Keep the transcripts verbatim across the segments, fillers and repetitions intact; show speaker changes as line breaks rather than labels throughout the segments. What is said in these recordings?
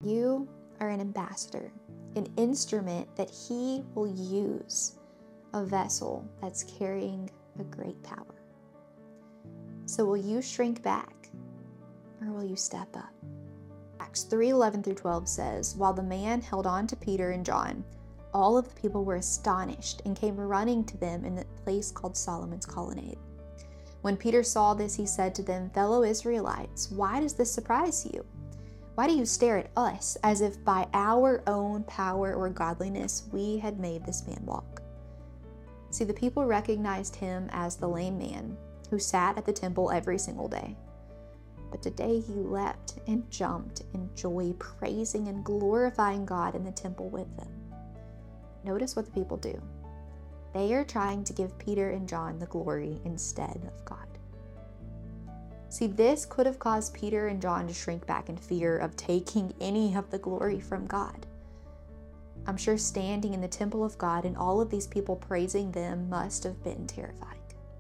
You are an ambassador, an instrument that he will use, a vessel that's carrying a great power. So will you shrink back or will you step up? Acts three eleven through twelve says, while the man held on to Peter and John, all of the people were astonished and came running to them in the place called Solomon's Colonnade. When Peter saw this, he said to them, fellow Israelites, why does this surprise you? Why do you stare at us as if by our own power or godliness we had made this man walk? See, the people recognized him as the lame man who sat at the temple every single day. But today he leapt and jumped in joy, praising and glorifying God in the temple with them. Notice what the people do. They are trying to give Peter and John the glory instead of God. See, this could have caused Peter and John to shrink back in fear of taking any of the glory from God. I'm sure standing in the temple of God and all of these people praising them must have been terrifying.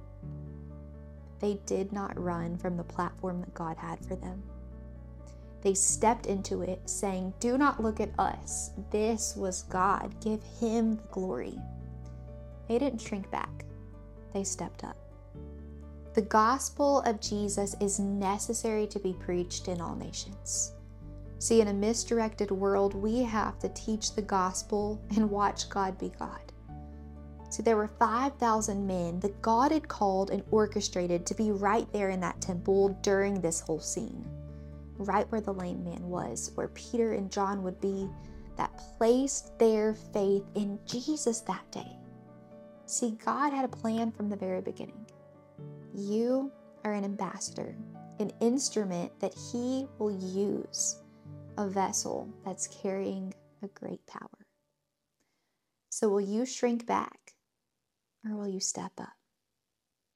They did not run from the platform that God had for them. They stepped into it saying, do not look at us. This was God. Give him the glory. They didn't shrink back. They stepped up. The gospel of Jesus is necessary to be preached in all nations. See, in a misdirected world, we have to teach the gospel and watch God be God. See, there were five thousand men that God had called and orchestrated to be right there in that temple during this whole scene, right where the lame man was, where Peter and John would be, that placed their faith in Jesus that day. See, God had a plan from the very beginning. You are an ambassador, an instrument that he will use, a vessel that's carrying a great power. So will you shrink back or will you step up?